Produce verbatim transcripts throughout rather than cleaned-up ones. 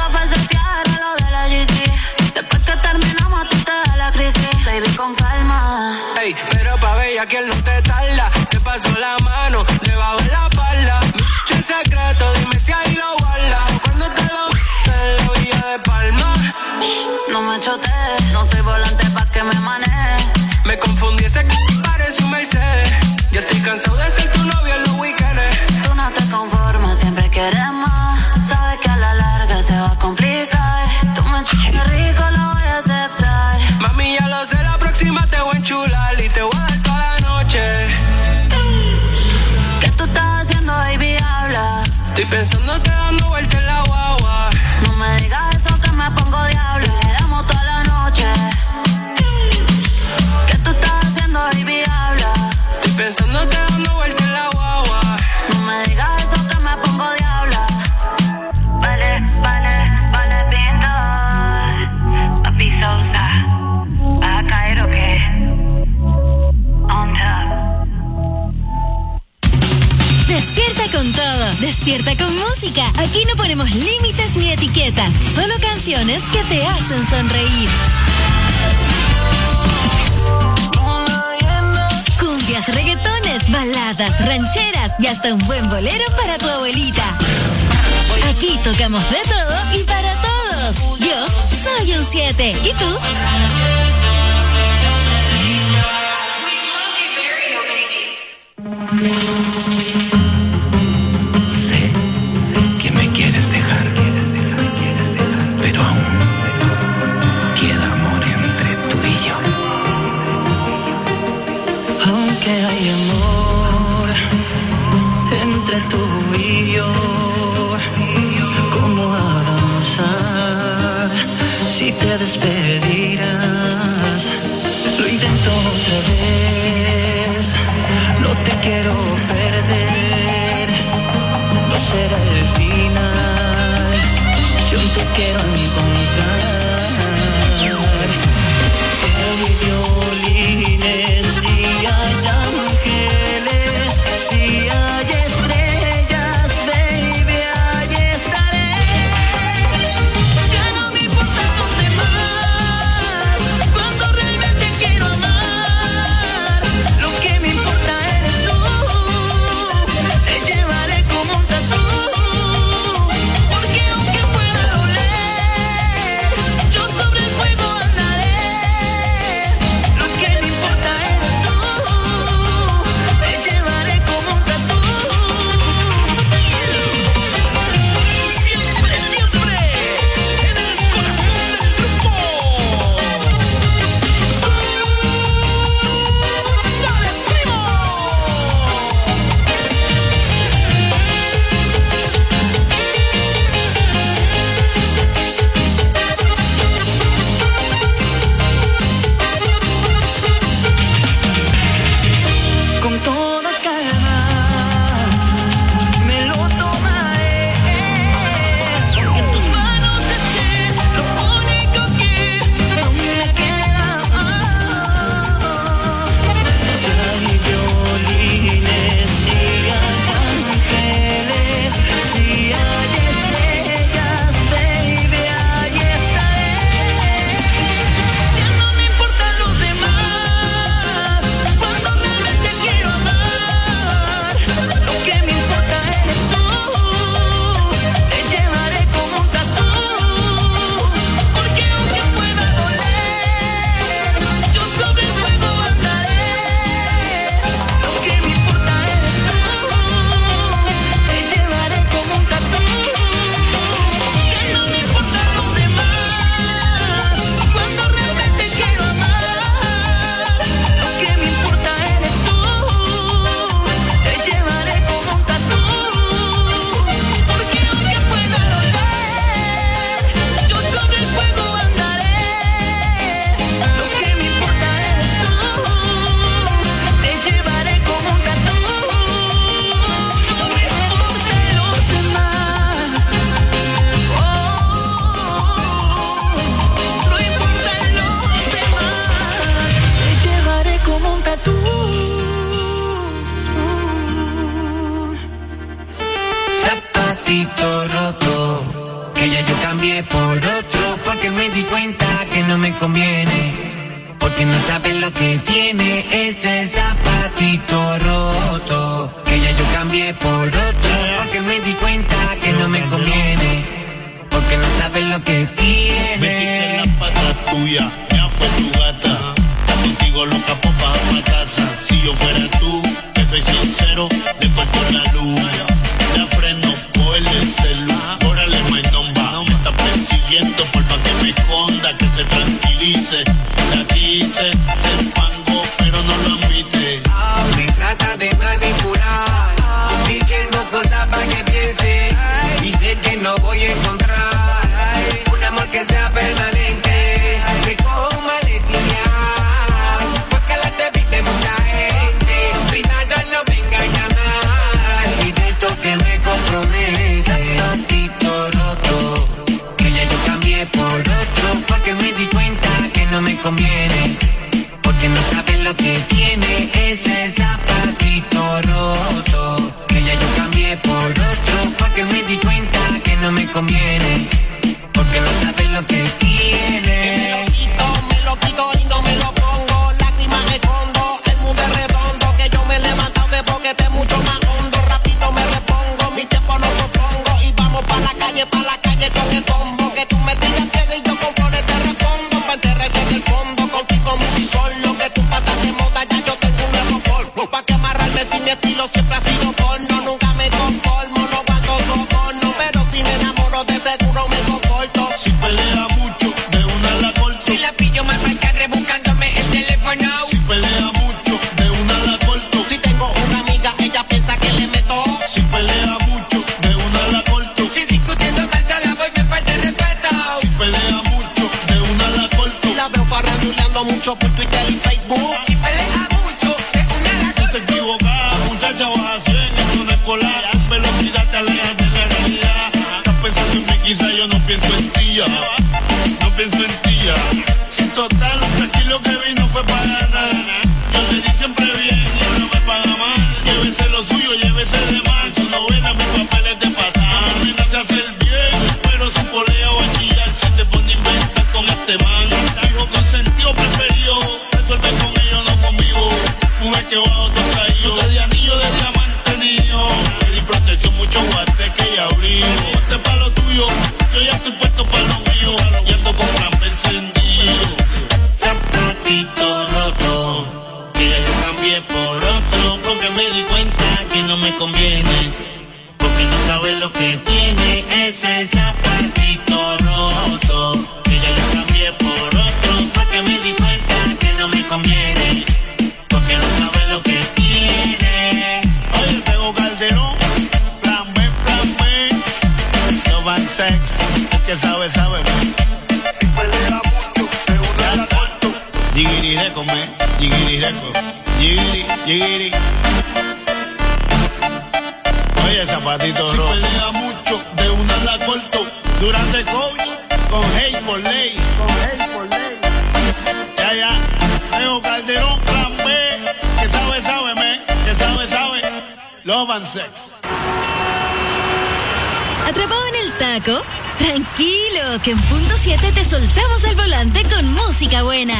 a falsetear a lo de la G C. Después que terminamos a ti te da la crisis. Baby, con calma. Ey, pero pa' bella que él no te tarda. Te paso la mano debajo de la espalda. Mucho secreto, dime si ahí lo guarda. Cuando te lo en la villa de Palma. No me chotees, no soy volante pa' que me maneje. Me confundí, ese c*** parece un Mercedes. Yo estoy cansado de ser tu novio en los weekends. Tú no te conformas, siempre quieres más. Sabes que a la larga se va a complicar. Tú me ch***as rico, lo voy a aceptar. Mami, ya lo sé, la próxima te voy a enchular y te voy a dar toda la noche. ¿Qué tú estás haciendo, baby? Habla. Estoy pensándote dando vueltas en la guagua. No me digas eso que me pongo diablo. Queremos toda la noche. ¿Qué tú estás haciendo, baby? Habla. Estoy pensándote dando vueltas en la guagua. No me digas eso que me pongo diabla. Vale, vale, vale, pintor. Papi Sousa. ¿Vas a caer o qué? On top. Despierta con todo, despierta con música. Aquí no ponemos límites ni etiquetas, solo canciones que te hacen sonreír. Cumbias, reggaetones, baladas, rancheras y hasta un buen bolero para tu abuelita. Aquí tocamos de todo y para todos. Yo soy un siete. ¿Y tú? Sé que me quieres dejar, pero aún queda amor entre tú y yo. Aunque hay amor entre tú y yo, ¿cómo avanzar si te despedirás? Lo intento otra vez, no te quiero perder, no será el final, si aún te quiero encontrar. Si hay violines, si hay ángeles, si hay estrellas, baby, ahí estaré. Ya no me importa los demás, cuando realmente quiero amar. Lo que me importa eres tú, te llevaré como un tatú. Porque aunque pueda doler, yo sobre el fuego andaré. por otro, porque me di cuenta que no me conviene. Porque no sabes lo que tiene ese zapatito roto. Que ya yo cambié por otro, porque me di cuenta que no me conviene. Porque no sabes lo que tiene. Metiste en las patas tuyas, ya fue tu gata. Está contigo loca por bajar a casa. Si yo fuera tú, que soy sincero, le corto la luz. La freno, cogerle el celu. Órale, my number. Me está persiguiendo por más que me esconda, que se tranquilice. La dice, se enfango, pero no lo admite. Me trata de manipular, diciendo cosas para que piense. Y sé que no voy a encontrar un amor que sea permanente. Me cojo un maletín, porque la te viste mucha gente. Privado no venga a llamar, y de esto que me compromete. Tantito roto, que ya yo cambié por otro, porque me di cuenta que no me conviene. Porque no sabes lo que tiene ese zapatito roto. Que ya yo cambié por otro, porque me di cuenta que no me conviene. Porque no sabes lo que tiene. Me lo quito, me lo quito y no me lo pongo. Lágrimas escondo, el mundo es redondo. Que yo me he levantado de boquete mucho más hondo. Rápido me repongo, mi tiempo no lo pongo. Y vamos pa' la calle, pa' la calle con el combo. Que tú me tiras piedra y yo con flores te respondo. Pa' enterrar en el fondo, contigo muy solo. Que tú pasas de moda, ya yo tengo un nuevo polvo. Pa' que amarrarme si mi estilo siempre ha sido porno. Nunca me conformo, no guardo soborno. Pero si me enamoro de seguro me comporto. Si pelea mucho, de una la corto. Si la pillo mal marca rebuscándome el teléfono. Si pelea mucho, de una la corto. Si tengo una amiga, ella piensa que le meto. Si pelea mucho, de una la corto. Si discutiendo más a la voy me falta el respeto. Si pelea mucho, de una la corto. Si la veo farranduleando mucho por Twitter y Facebook. Si pelea mucho, de una la Tú te equivocas, muchacha, vas a cien en una escolar. Velocidad te alejas de la realidad. Estás pensando en mí, quizá yo no pienso en ti ya. No pienso en ti ya. Si total, aquí lo que vino fue para ganar. Yo le di siempre bien y no me paga mal. Llévese lo suyo, llévese de mal. Su novela, mis papeles de patán. No me nace hacer bien, pero su polea va a chillar. Si te pone a inventar con este man. Hijo consentido, preferido. Resuelve con ellos, no conmigo. Mujer que va a otro traído. De anillo, de diamante niño. Le di protección, mucho guateque y abrigo. Ponte pa' lo tuyo, yo ya estoy puesto pa' lo mío. Y ando con plan encendido. zapatito roto. Que ya yo cambié por otro, porque me di cuenta que no me conviene. Porque no sabes lo que tiene ese zapatito roto. Que ya yo cambié por otro, porque me di cuenta que no me conviene. Porque no sabes lo que tiene. Oye, tengo Calderón, plan B, plan B. No van sex, el que sabe, sabe, man. Si pelea mucho, de una la corto. Yigiri reco, man, yigiri reco. Yigiri, yigiri. Oye, zapatito rojo. Si pelea mucho, de una la corto. Durante coach, con hate por ley. Con hate por ley. Ya, ya. Tengo Calderón, plan B. Que sabe, sabe, man. Que sabe, sabe. Love and sex. ¿Atrapado en el taco? Tranquilo, que en punto siete te soltamos el volante con música buena.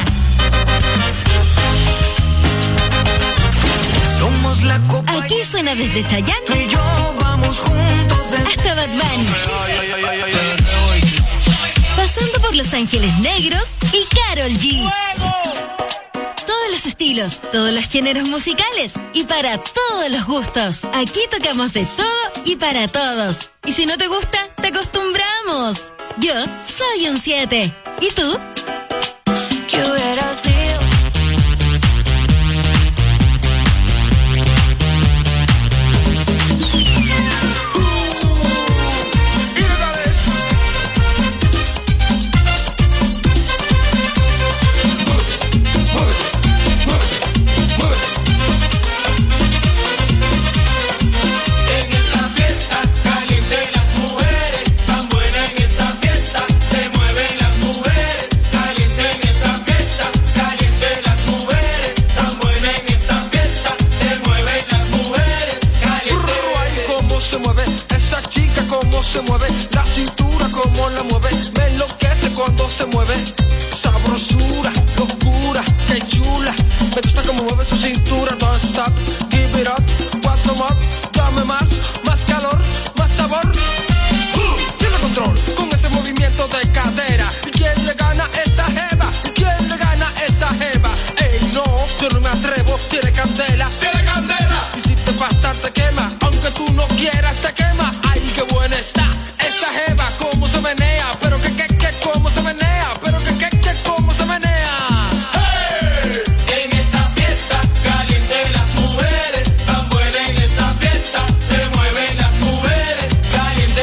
Somos la copa. Aquí suena desde Chayanne Tú y yo vamos juntos desde hasta Bad Bunny, pasando por Los Ángeles Negros y Karol G. Todos los estilos, todos los géneros musicales y para todos los gustos. Aquí tocamos de todo y para todos. Y si no te gusta, te acostumbramos. Yo soy un siete. ¿Y tú? ¿Qué hubiera sido? Tan buena en esta fiesta, se mueven las mujeres, caliente en esta fiesta. movimiento de cadera. ¿Y quién le gana esa jeva? ¿Y quién le gana esa jeva? Ey, no, yo no me atrevo, tiene candela, tiene candela. Y si te pasa te quema, aunque tú no quieras te quema. Ay, qué buena está esa jeva, cómo se menea, pero que, que, que, cómo se menea, pero que, que, que, cómo se menea. ¡Hey! En esta fiesta caliente las mujeres, tan buena en esta fiesta, se mueven las mujeres, caliente.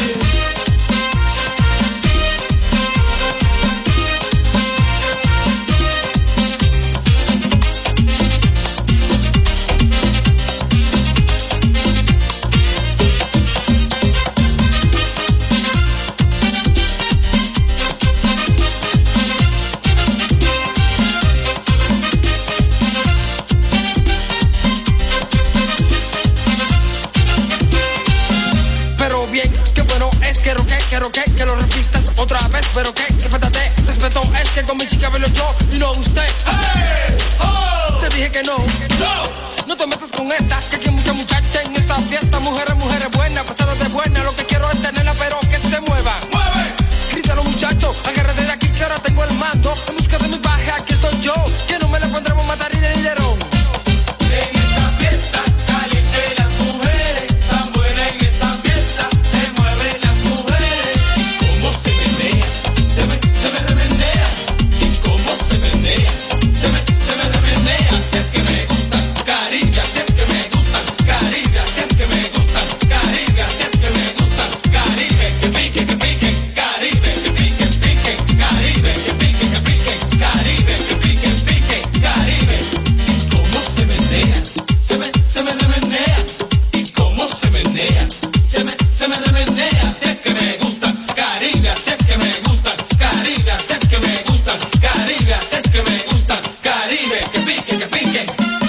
Pero bien, qué bueno es que roque, que roque, que lo repitas otra vez. Pero que, que falta de respeto es que con mi chica velo yo y no usted. ¡Hey! ¡Oh! Te dije que no, ¡No! no te metas con esa, que aquí hay mucha muchacha en esta fiesta. Mujeres, mujeres buenas, pasadas de buena. Lo que quiero es tenerla, pero que se mueva. ¡Mueve! Grítalo muchachos, agárrate de aquí que ahora tengo el mando. En busca de mi paje, aquí estoy yo, que no me la pondremos matar y de liderón. En esta fiesta caliente las mujeres, tan buena en esta fiesta, se mueven las mujeres. Y cómo se menea, se me, se me remenea. Y cómo se menea, se me, se me remenea. Si es que me gustan Caribe, si es que me gustan Caribe, si es que me gustan Caribe, si es que me gustan Caribe. Que pique, que pique, Caribe, que pique, pique, Caribe, que pique, que pique, Caribe, que pique, pique, Caribe. Y cómo se menea, se me, se me remenea. Y cómo se menea, se me, se me remenea. Si es que me gustan Caribe, si es que me gustan Caribe, si es que me gustan Caribe, si es que me gustan Caribe. Que pique, que pique.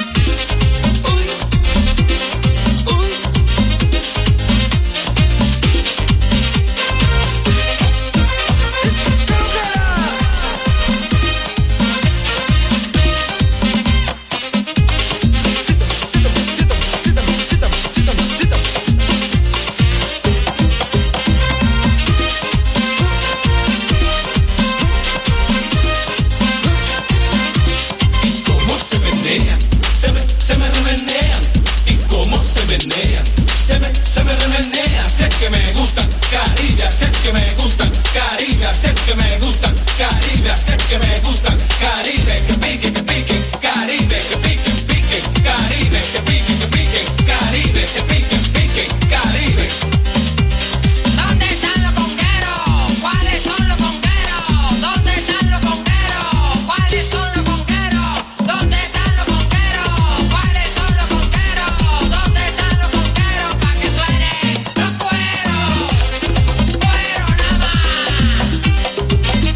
Y cómo se menean, se me, se me remenean. Y cómo se menean, se me, se me remenean. Si es que me gustan Caribe, si es que me gustan Caribe, si es que me gustan Caribe, si es que me gustan Caribe. Que pique, que pique, Caribe, que pique, pique, Caribe, que pique, que pique, Caribe, que pique, pique, Caribe. ¿Dónde están los congueros? ¿Cuáles son los congueros? ¿Dónde están los congueros? ¿Cuáles son los congueros? ¿Dónde están los congueros? ¿Cuáles son los congueros? ¿Dónde están los congueros? Pa' que suenen los cueros. Cuero nada más.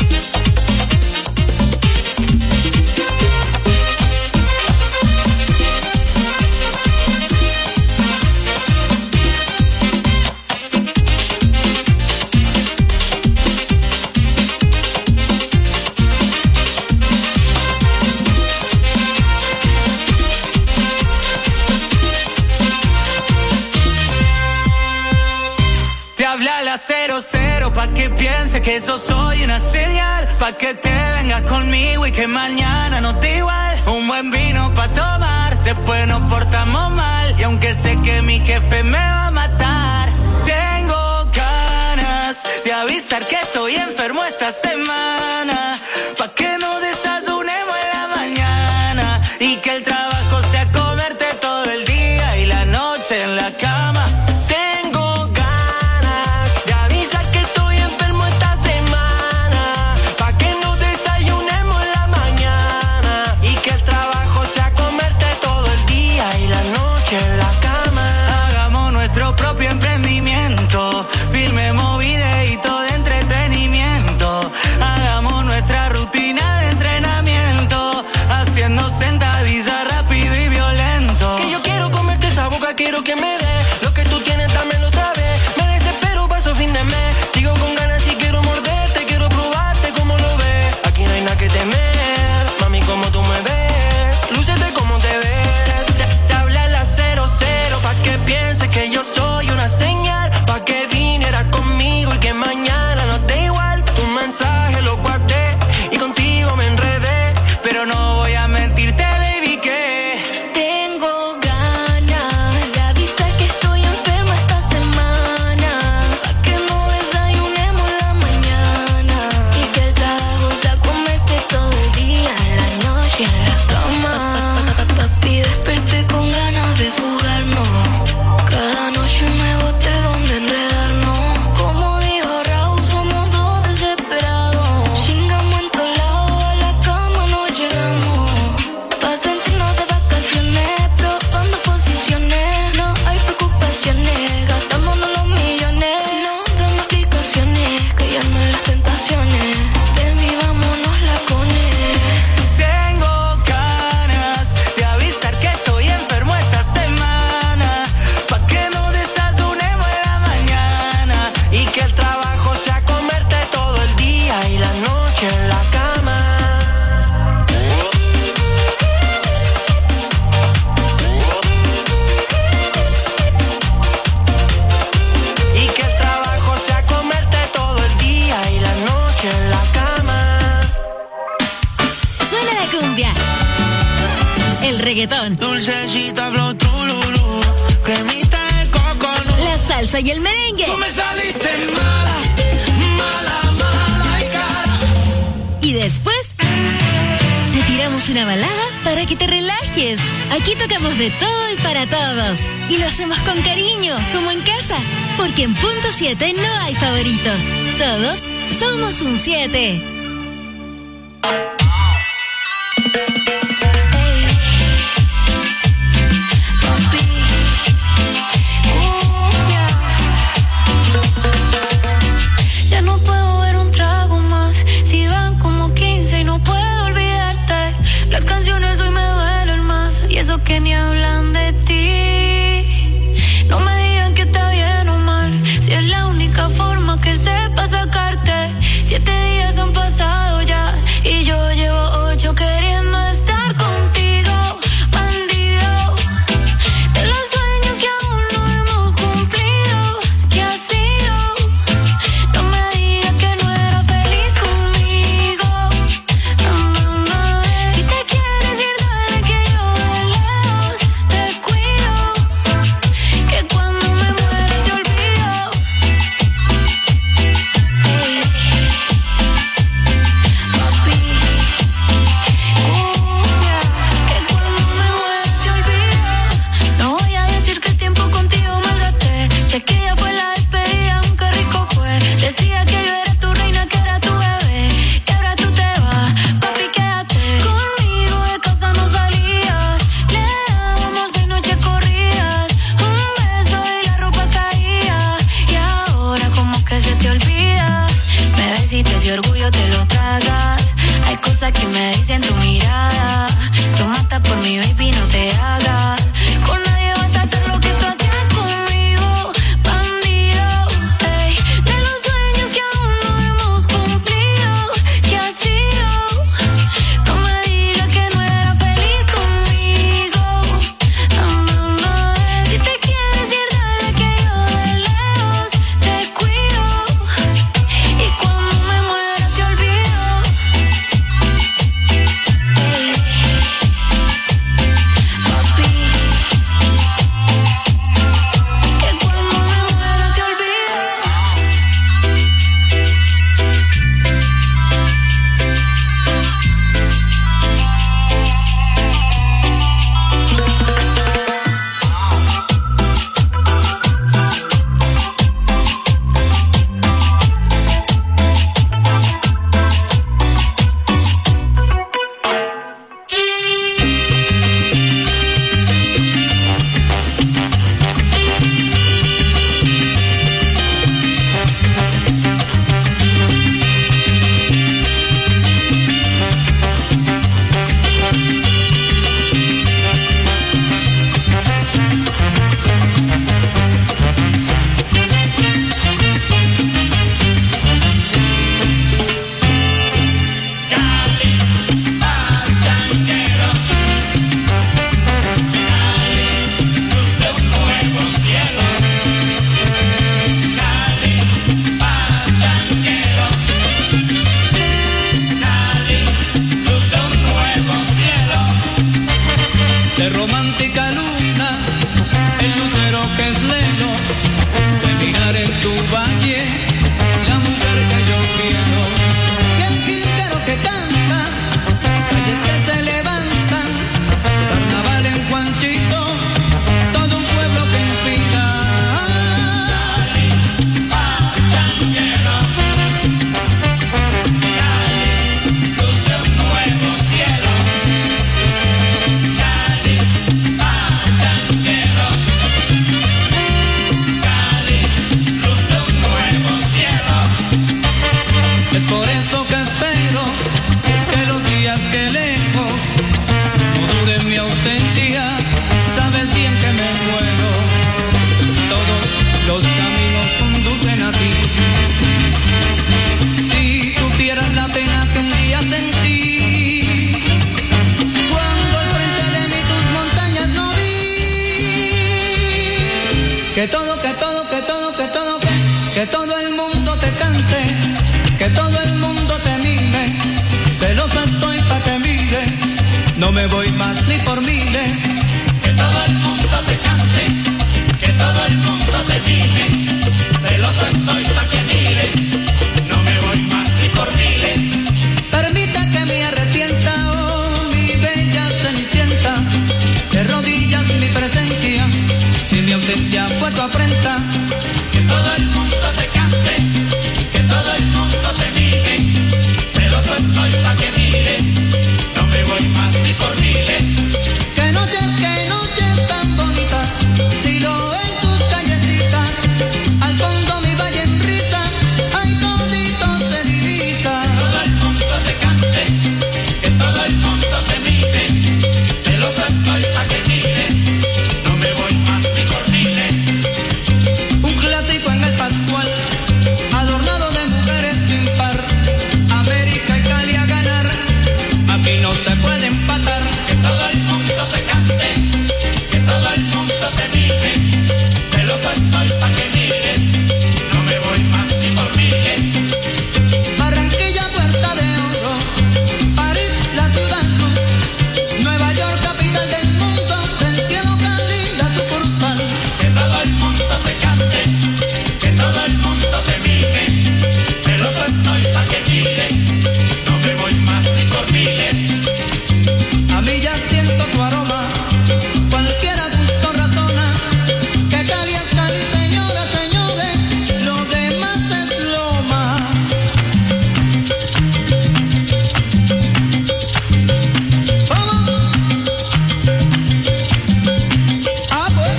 Te habla la cero cero pa' que piense que eso soy una señal, pa' que te vengas conmigo y que mañana no te igual. Un buen vino pa' tomar, después nos portamos mal. Y aunque sé que mi jefe me va a matar, tengo ganas de avisar que estoy enfermo esta semana, pa' que nos desayunemos en la mañana y que el trabajo sea comerte todo el día y la noche en la cama. Tengo ganas de avisar que estoy enfermo esta semana, pa' que nos desayunemos en la mañana y que el trabajo sea comerte todo el día y la noche en la cama. Hagamos nuestro propio emprendimiento, filmemos videitos de entretenimiento. Hagamos el reggaetón, dulcecita, blow, trululú, cremita de coconut, la salsa y el merengue. Tú me saliste mala, mala, mala y cara. Y después te tiramos una balada para que te relajes. Aquí tocamos de todo y para todos. Y lo hacemos con cariño, como en casa. Porque en Punto siete no hay favoritos. Todos somos un siete. Las canciones hoy me duelen más y eso que ni hablan de ti. No me digan que está bien o mal, si es la única forma que sepa sacarte. Siete días han pasado ya y yo llevo ocho queriendo estar contigo, bandido. De los sueños que aún no hemos cumplido, ¿qué ha sido? No me digas que no era feliz conmigo. No, no, no. Si te quieres ir, dale que yo de lejos te cuido. Que cuando me muera te olvido. Ey. Papi, cumbia. Que cuando me muera te olvido. No voy a decir que el tiempo contigo malgasté. Sé que ya fue la despedida, aunque rico fue. Decía que yo era tu reina, que era tu bebé. Y ahora tú te vas, papi, quédate conmigo, de casa no salías. Le dábamos seis noches corridas, un beso y la ropa caía. Y ahora como que se te olvida. Me ves y te ese orgullo te lo tragas. Hay cosas que me dicen tu mirada. Tú matas por mi baby, no te hagas. Con nadie vas a hacer lo que tú hacías conmigo, bandido. Ey. De los sueños que aún no hemos cumplido, ¿qué ha sido? No me digas que no era feliz conmigo. No, no, no. Si te quieres ir, dale que yo de lejos te cuido. Y cuando me muera te olvido. Ey. Papi, que cuando me muera te olvido. de romántica luna, el lucero que es lelo, de mirar en tu valle, la mujer que yo quiero, y el jilguero que canta, calles que se levantan, carnaval en Juanchito, todo un pueblo que inspira. Cali, pachanguero, Cali, luz de un nuevo cielo. Cali, pachanguero, Cali, luz de un nuevo cielo. Es por eso que espero que los días que lejos no duren mi ausencia. Sabes bien que me muero. Todos los caminos conducen a ti. Si supieras la pena que un día sentí cuando al frente de mí tus montañas no vi. Que todo, que todo, que todo, que todo, que, que todo el mundo te cante, que todo el mundo te mime. Celosa estoy pa' que mire, no me voy más. más ni por miles. Que todo el mundo te cante, que todo el mundo te mire. Celoso estoy pa' que mires, no me voy más ni por miles. Permita que me arrepienta, oh mi bella cenicienta. De rodillas mi presencia, si mi ausencia fue tu afrenta. Que todo el mundo te cante, que todo el mundo te mire. Celoso estoy pa' que mires, no me voy más ni por miles. Que noches, que noches tan bonitas, si lo en tus callecitas, al fondo mi valle en risa, ay todito se divisa. Que todo el mundo te cante, que todo el mundo te mire. Celoso estoy pa' que mires, no me voy más ni por miles. Un clásico en el Pascual, adornado de mujeres sin par. América y Cali a ganar, aquí no se puede empatar. Que todo el mundo te cante, que todo el mundo te mire. Celoso estoy pa' que mires, no me voy más ni por miles. Barranquilla, Puerta de Oro, París, la ciudad luz, Nueva York, capital del mundo, del cielo Cali, la sucursal. Que todo el mundo te cante, que todo el mundo te mire. Celoso estoy pa' que mires, no me voy más ni por miles. A mí ya siento tu aroma, cualquiera gusto razona. Que Cali es Cali, señoras, señores, lo demás es loma. ¿Cómo? Ah, pues.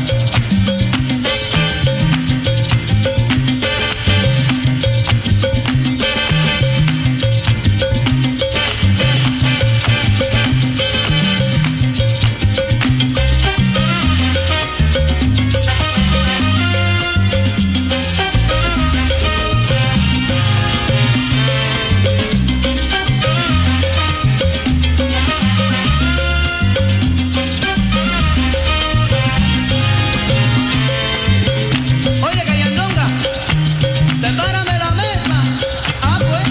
Oye, Cayandonga, sepárame la mesa. Ah, pues.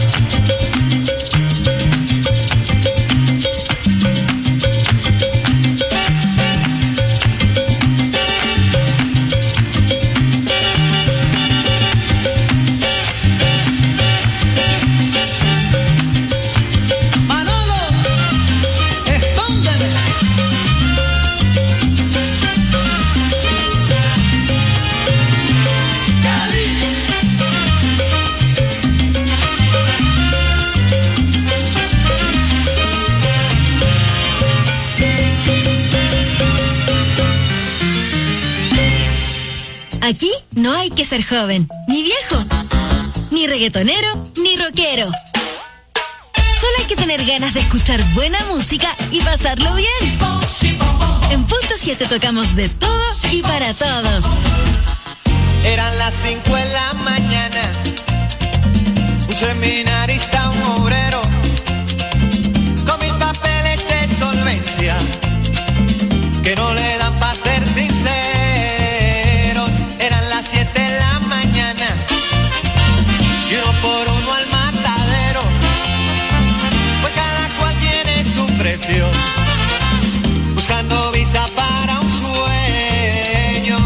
Manolo, escóndeme. Aquí no hay que ser joven, ni viejo, ni reggaetonero, ni rockero. Solo hay que tener ganas de escuchar buena música y pasarlo bien. En Punto siete tocamos de todo y para todos. Eran las cinco de la mañana, un seminarista, un obrero, con mil papeles de solvencia, que no le dan pa' ser sinceros. Eran las siete de la mañana, y uno por uno al matadero, pues cada cual tiene su precio, buscando visa para un sueño.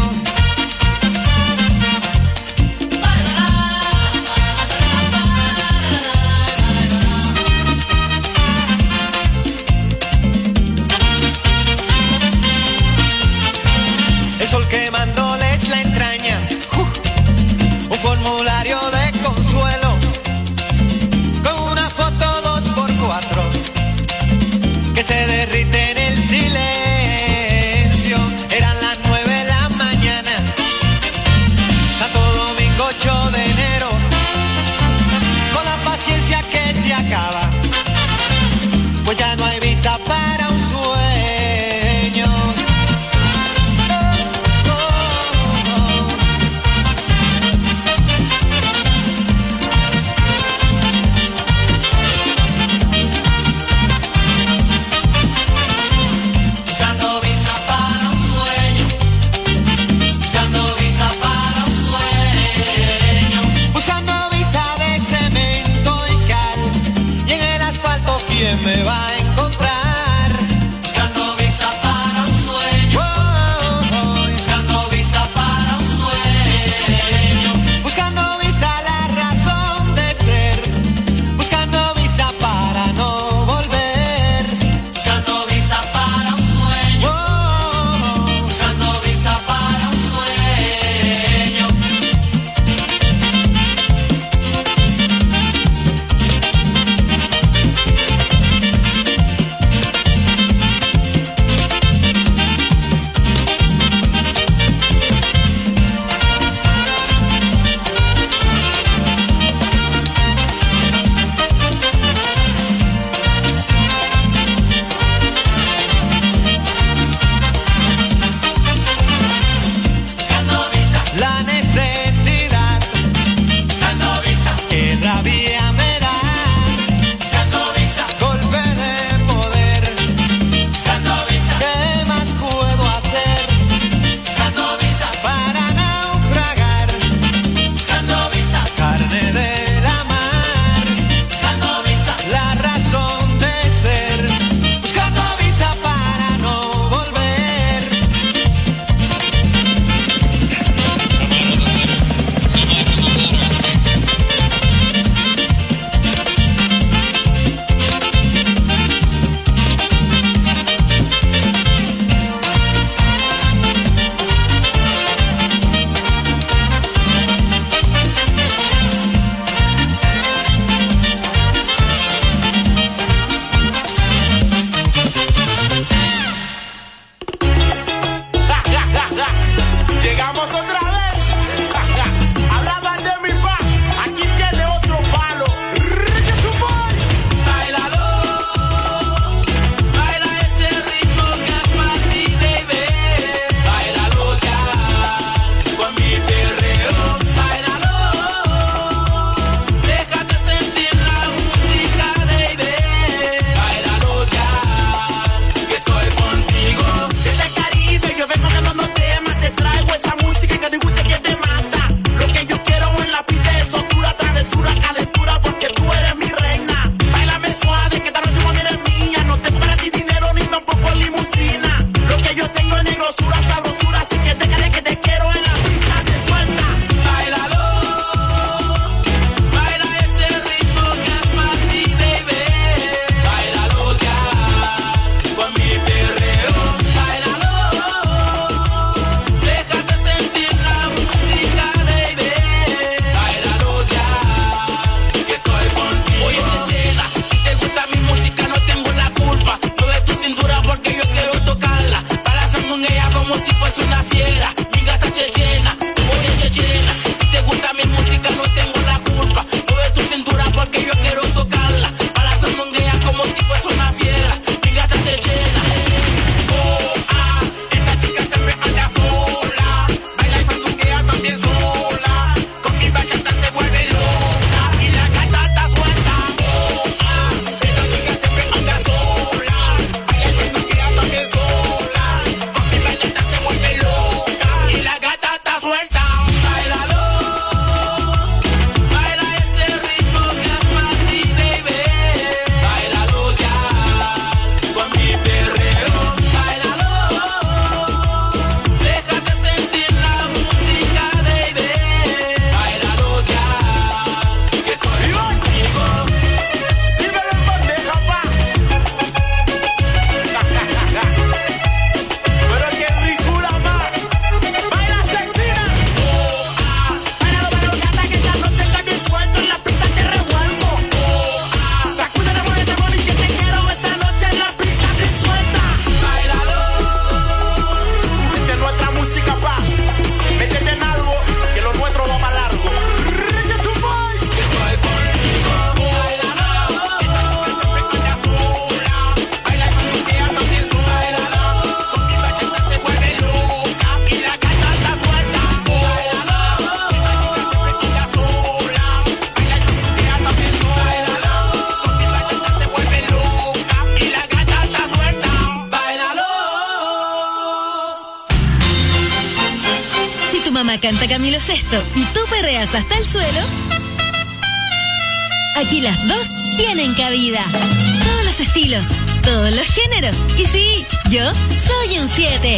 tema canta Camilo Sesto y tú perreas hasta el suelo, aquí las dos tienen cabida. Todos los estilos, todos los géneros. Y sí, yo soy un siete.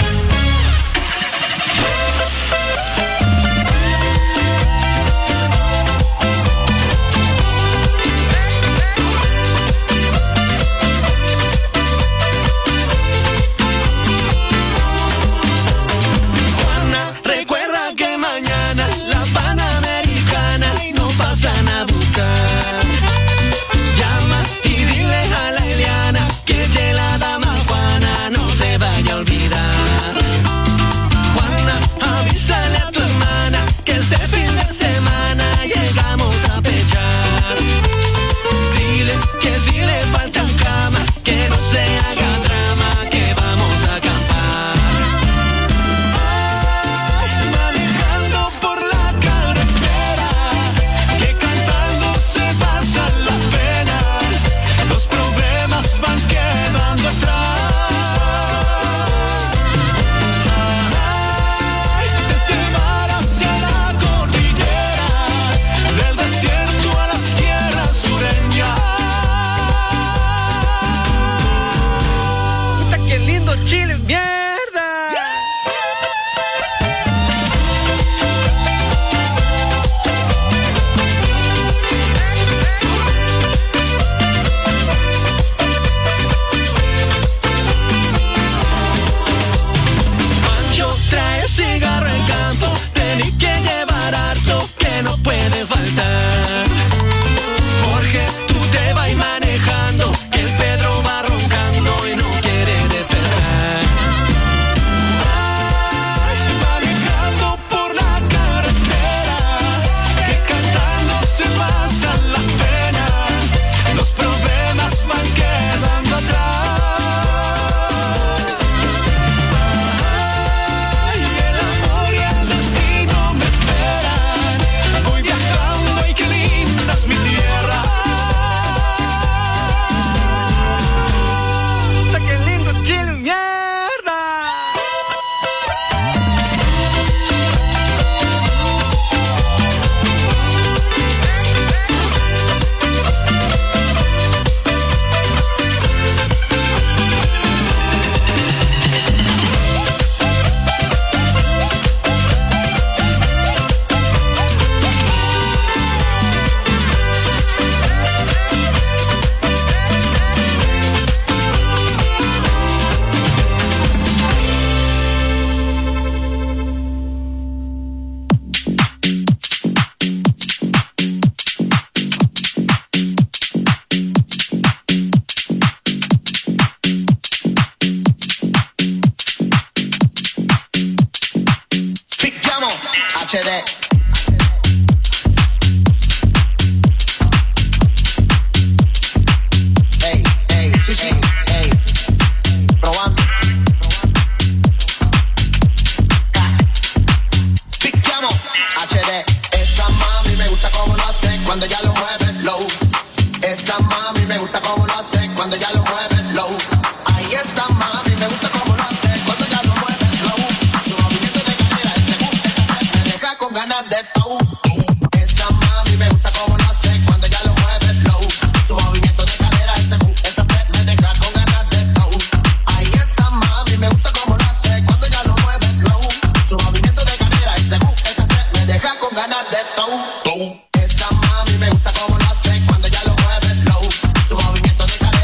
Esa mami me gusta como lo hace cuando ya lo mueve slow. Su movimiento de cadera.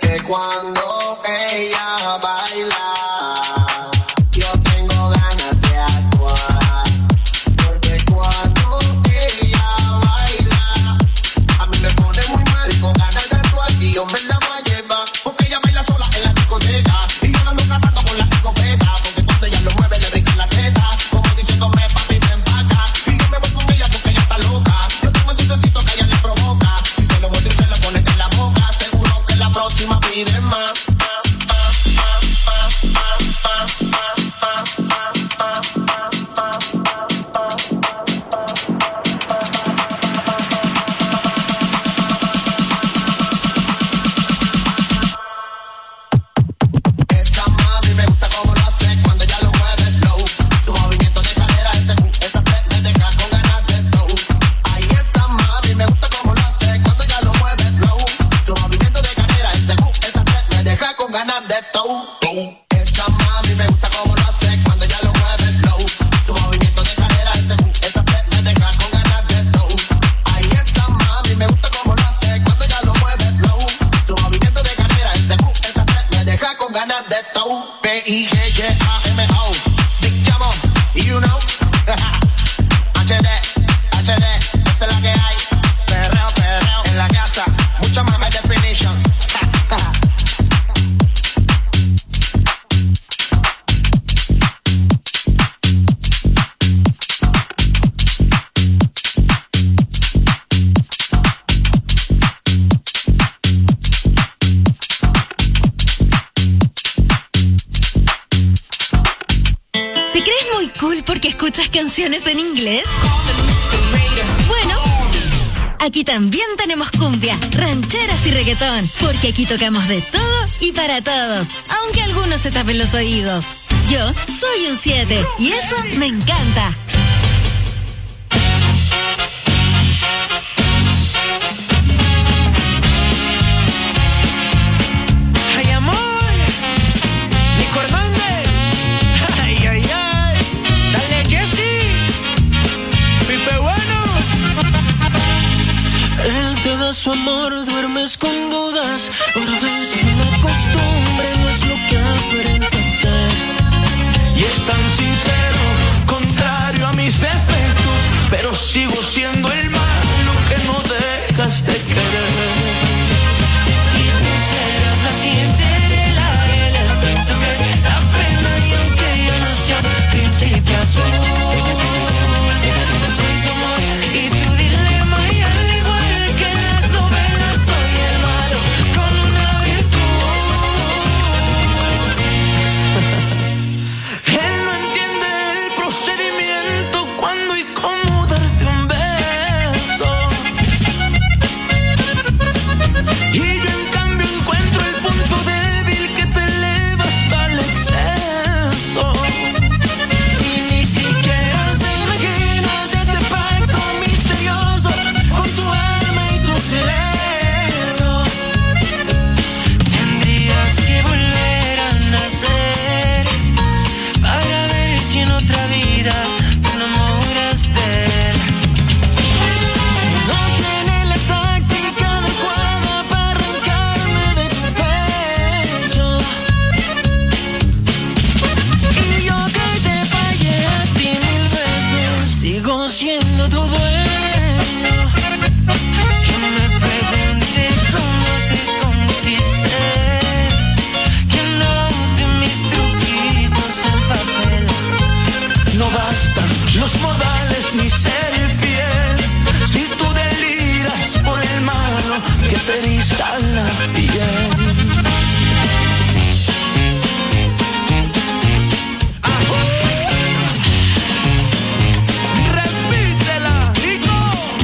que cuando ella baila, yo tengo ganas de actuar. Porque cuando ella baila, a mí me pone muy mal y con ganas de actuar. Y yo me la voy a llevar, porque ella baila sola en la discoteca. Y yo la ando cazando con la escopeta, porque cuando ella lo mueve le brinca la teta, como diciéndome papi ven pa' acá. Y yo me voy con ella porque ella está loca. Yo tengo el dulcecito que ella le provoca. Si se lo muerde y se lo pone en la boca, seguro que la próxima pide más. ¿Canciones en inglés? Bueno, aquí también tenemos cumbia, rancheras y reggaetón, porque aquí tocamos de todo y para todos, aunque algunos se tapen los oídos. Yo soy un siete y eso me encanta. Su amor, duermes con dudas, ahora ves que la costumbre no es lo que aparenta ser. Y es tan sincero, contrario a mis defectos, pero sigo siendo el malo que no dejas de querer. Y tú serás la Cinderela, el efecto que la pena, y aunque yo no sea un príncipe azul, soy tu amor y tu dilema, y al igual que las novelas soy el malo con una virtud. Él no entiende el procedimiento, cuándo y cómo darte un beso, y yo en cambio encuentro el punto débil que te eleva hasta el exceso. Y ni siquiera se imagina de ese pacto misterioso con tu alma y tu cerebro. Tendrías que volver a nacer para ver si en otra vida te enamoras de él. No tiene la táctica adecuada para arrancarme de tu pecho, y yo que te fallé a ti mil veces, sigo siendo tu dueño. Que me pregunte cómo te conquisté, que no note mis truquitos en papel. No bastan los modales ni ser fiel, si tú deliras por el malo que te eriza la piel. Repítela, Nico.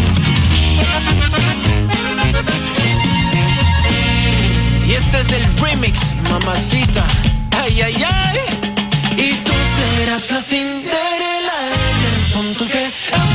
Y este es el remix, mamacita. Ay, ay, ay. Y tú serás la Cinderela, el tonto que